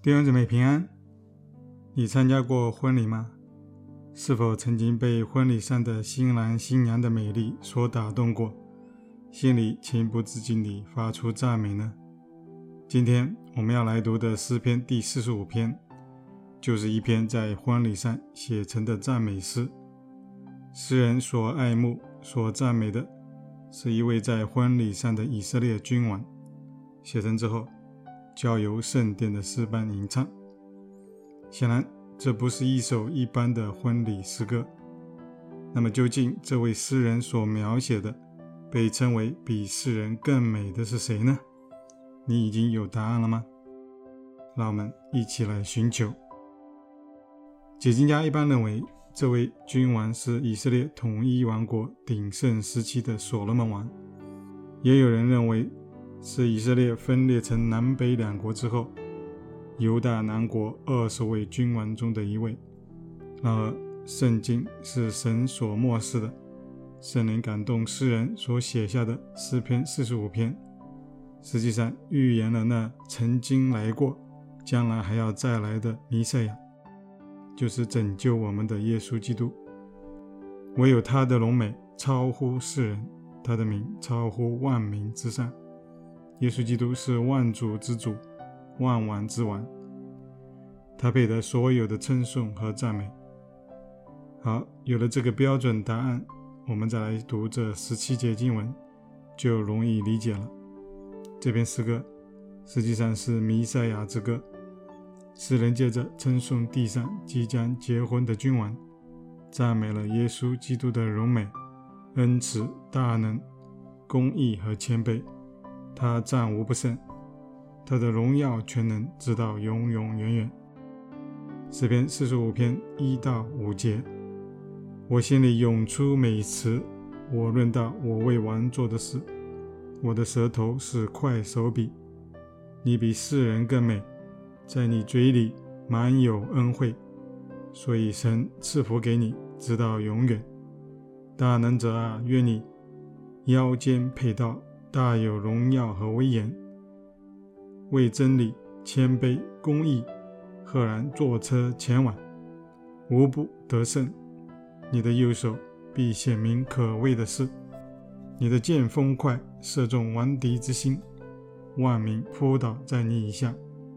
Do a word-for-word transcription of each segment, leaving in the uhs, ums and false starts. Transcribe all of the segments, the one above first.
弟兄姊妹平安。你参加过婚礼吗？是否曾经被婚礼上的新郎新娘的美丽所打动过，心里情不自禁地发出赞美呢？今天我们要来读的诗篇第四十五篇，就是一篇在婚礼上写成的赞美诗。诗人所爱慕、所赞美的是一位在婚礼上的以色列君王，写成之后交由圣殿的诗班吟唱。显然这不是一首一般的婚礼诗歌。那么究竟这位诗人所描写的被称为比世人更美的是谁呢？你已经有答案了吗？让我们一起来寻求。解经家一般认为，这位君王是以色列统一王国鼎盛时期的所罗门王，也有人认为是以色列分裂成南北两国之后，犹大南国二十位君王中的一位。然而圣经是神所默示的，圣灵感动诗人所写下的诗篇四十五篇，实际上预言了那曾经来过将来还要再来的弥赛亚，就是拯救我们的耶稣基督。唯有他的荣美超乎世人，他的名超乎万民之上。耶稣基督是万主之主，万王之王，他配得所有的称颂和赞美。好，有了这个标准答案，我们再来读这十七节经文，就容易理解了。这篇诗歌实际上是弥赛亚之歌，诗人借着称颂地上即将结婚的君王，赞美了耶稣基督的荣美、恩慈、大能、公义和谦卑。他战无不胜，他的荣耀全能直到永永远远。诗篇四十五篇一到五节，我心里涌出美词，我论到我为王做的事，我的舌头是块手笔。你比世人更美，在你嘴里满有恩惠，所以神赐福给你直到永远。大能者啊，愿你腰间佩刀，大有荣耀和威严，为真理、谦卑、公义，赫然坐车前往，无不得胜。你的右手必显明可畏的事，你的剑锋快，射中顽敌之心，万民扑倒在你以下。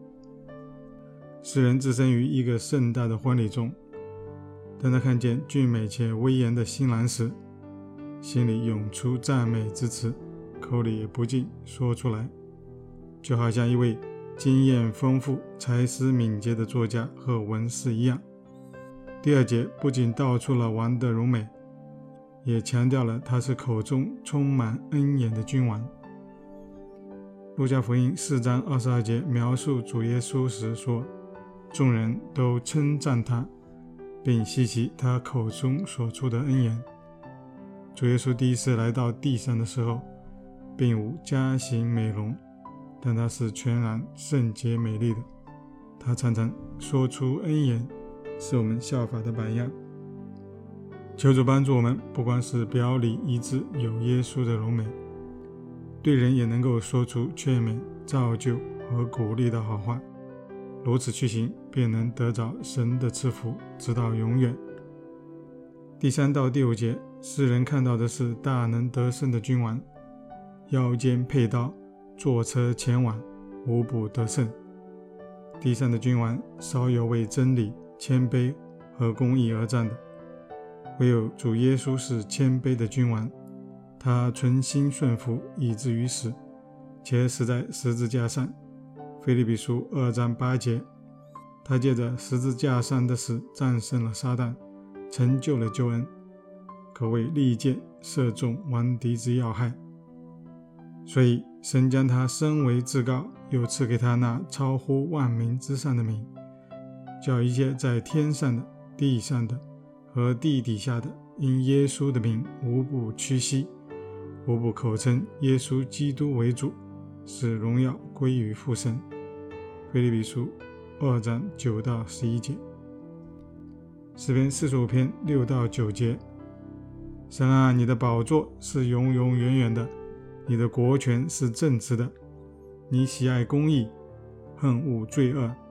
诗人置身于一个盛大的婚礼中，当他看见俊美且威严的新郎时，心里涌出赞美之词，口里也不禁说出来，就好像一位经验丰富、才思敏捷的作家和文士一样。第二节不仅道出了王的荣美，也强调了他是口中充满恩言的君王。路加福音四章二十二节描述主耶稣时说，众人都称赞他，并希奇他口中所出的恩言。主耶稣第一次来到地上的时候，并无佳形美容，但他是全然圣洁美丽的。他常常说出恩言，是我们效法的榜样。求主帮助我们，不光是表里一致有耶稣的荣美，对人也能够说出劝勉、造就和鼓励的好话，如此去行，便能得着神的赐福，直到永远。第三到第五节，诗人看到的是大能得胜的君王，腰间佩刀，坐车前往，无不得胜。地上的君王少有为真理、谦卑和公义而战的，唯有主耶稣是谦卑的君王，他存心顺服，以至于死，且死在十字架上。腓立比书二章八节，他借着十字架上的死战胜了撒旦，成就了救恩，可谓利剑射中顽敌之要害。所以神将他升为至高，又赐给他那超乎万民之上的名，叫一切在天上的、地上的和地底下的，因耶稣的名无不屈膝，无不口称耶稣基督为主，使荣耀归于父神。腓立比书二章九到十一节。诗篇四十五篇六到九节，神啊，你的宝座是永永远远的，你的国权是正直的，你喜爱公义，恨恶罪恶，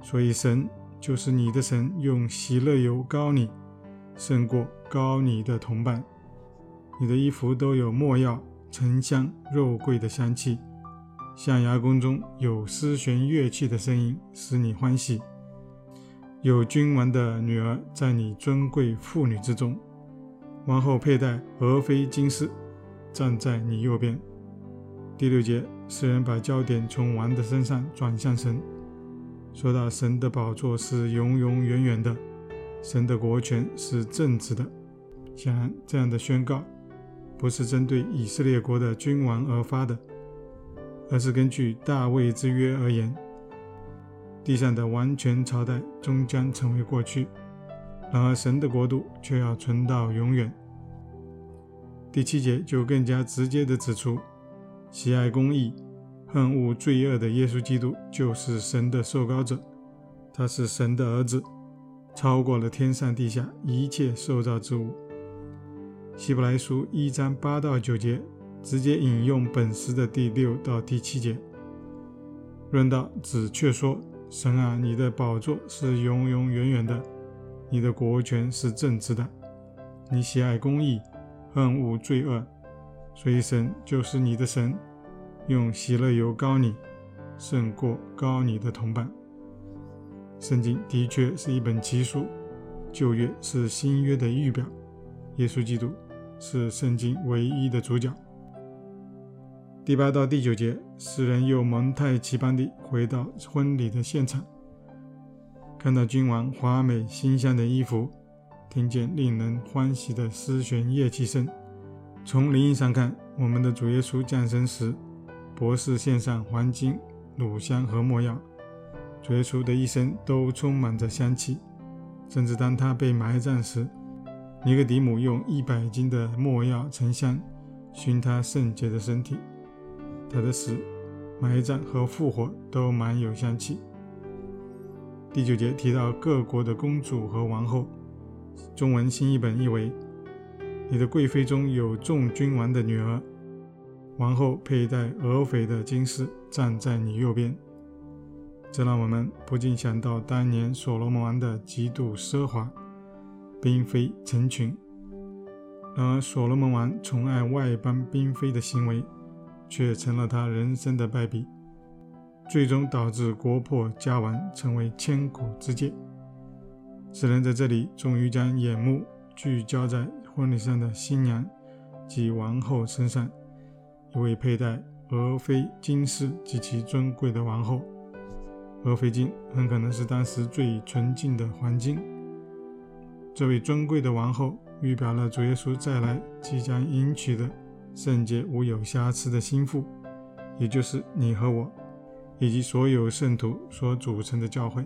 所以神就是你的神，用喜乐油膏你，胜过膏你的同伴。你的衣服都有没药、沉香、肉桂的香气，象牙宫中有丝弦乐器的声音，使你欢喜。有君王的女儿在你尊贵妇女之中，王后佩戴俄斐金饰，站在你右边。第六节，诗人把焦点从王的身上转向神，说到神的宝座是永永远远的，神的国权是正直的。显然，这样的宣告不是针对以色列国的君王而发的，而是根据大卫之约而言。地上的王权朝代终将成为过去，然而神的国度却要存到永远。第七节就更加直接地指出，喜爱公义、恨恶罪恶的耶稣基督就是神的受膏者，他是神的儿子，超过了天上地下一切受造之物。希伯来书一章八到九节直接引用本诗的第六到第七节。论到子却说，神啊，你的宝座是永永远远的，你的国权是正直的，你喜爱公义，恨恶罪恶，所以神就是你的神，用喜乐油膏你，胜过膏你的同伴。圣经的确是一本奇书，旧约是新约的预表，耶稣基督是圣经唯一的主角。第八到第九节，诗人又蒙太奇般地回到婚礼的现场，看到君王华美馨香的衣服，听见令人欢喜的丝弦乐器声。从灵意上看，我们的主耶稣降生时，博士献上黄金、乳香和没药，主耶稣的一生都充满着香气。甚至当他被埋葬时，尼哥底母用一百斤的没药沉香熏他圣洁的身体。他的死、埋葬和复活都满有香气。第九节提到各国的公主和王后，中文新译本译为，你的贵妃中有众君王的女儿，王后佩戴俄斐的金饰，站在你右边。这让我们不禁想到当年所罗门王的极度奢华，嫔妃成群。然而所罗门王宠爱外邦嫔妃的行为却成了他人生的败笔，最终导致国破家亡，成为千古之戒。诗人在这里终于将眼目聚焦在婚礼上的新娘及王后身上，一位佩戴俄斐金饰极其尊贵的王后。俄斐金很可能是当时最纯净的黄金。这位尊贵的王后预表了主耶稣再来即将迎娶的圣洁无有瑕疵的心腹，也就是你和我，以及所有圣徒所组成的教会。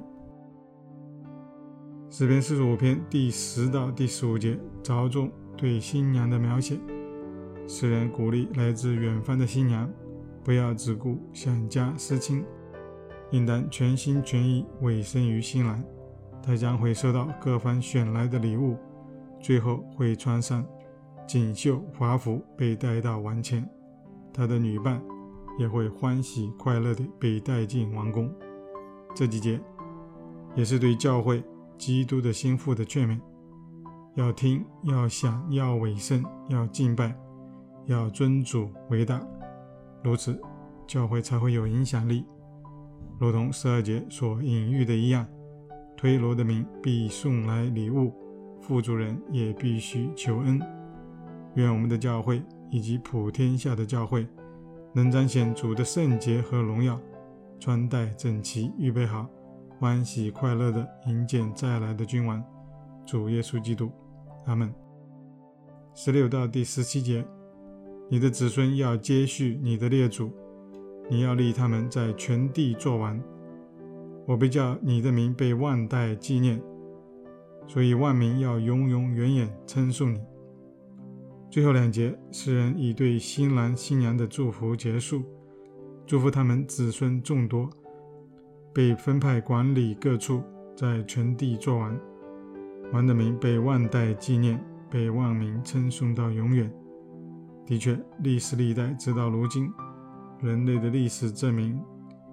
诗篇四十五篇第十到第十五节着重对新娘的描写。诗人鼓励来自远方的新娘，不要只顾想家思亲，应当全心全意委身于新郎。她将会收到各方选来的礼物，最后会穿上锦绣华服被带到王前，她的女伴也会欢喜快乐地被带进王宫。这几节也是对教会基督的心腹的劝勉，要听，要想，要委身，要敬拜，要尊主为大，如此教会才会有影响力。如同十二节所隐喻的一样，推罗的民必送来礼物，副主人也必须求恩。愿我们的教会以及普天下的教会能彰显主的圣洁和荣耀，穿戴整齐，预备好，欢喜快乐地迎接再来的君王主耶稣基督。阿们。十六到第十七节，你的子孙要接续你的列祖，你要立他们在全地作王。我必叫你的名被万代纪念，所以万民要永永远远称颂你。最后两节，诗人以对新郎新娘的祝福结束，祝福他们子孙众多，被分派管理各处，在全地作王。王的名被万代纪念，被万民称颂到永远。的确，历史历代直到如今，人类的历史证明，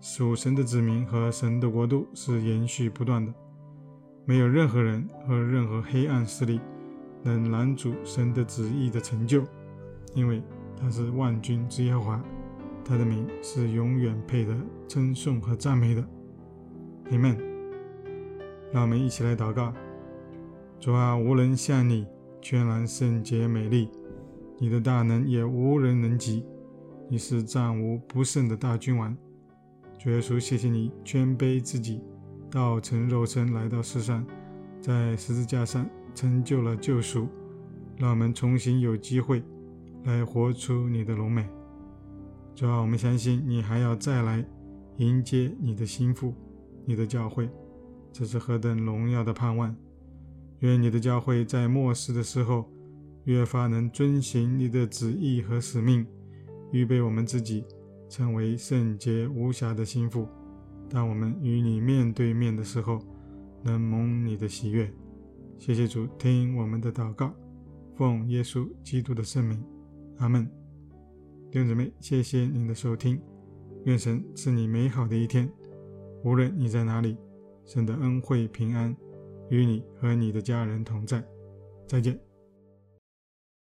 属神的子民和神的国度是延续不断的，没有任何人和任何黑暗势力能拦阻神的旨意的成就，因为他是万军之耶和华，他的名是永远配得称颂和赞美的。阿们。让我们一起来祷告。主啊，无人像你全然圣洁美丽，你的大能也无人能及，你是战无不胜的大君王。主耶稣，谢谢你谦卑自己，道成肉身来到世上，在十字架上成就了救赎，让我们重新有机会来活出你的荣美。主啊，我们相信你还要再来迎接你的心腹，你的教会，这是何等荣耀的盼望。愿你的教会在末世的时候越发能遵行你的旨意和使命，预备我们自己成为圣洁无瑕的心腹，当我们与你面对面的时候能蒙你的喜悦。谢谢主，听我们的祷告，奉耶稣基督的圣名，阿们。弟兄姊妹，谢谢您的收听，愿神赐你美好的一天，无论你在哪里，神的恩惠平安与你和你的家人同在。再见。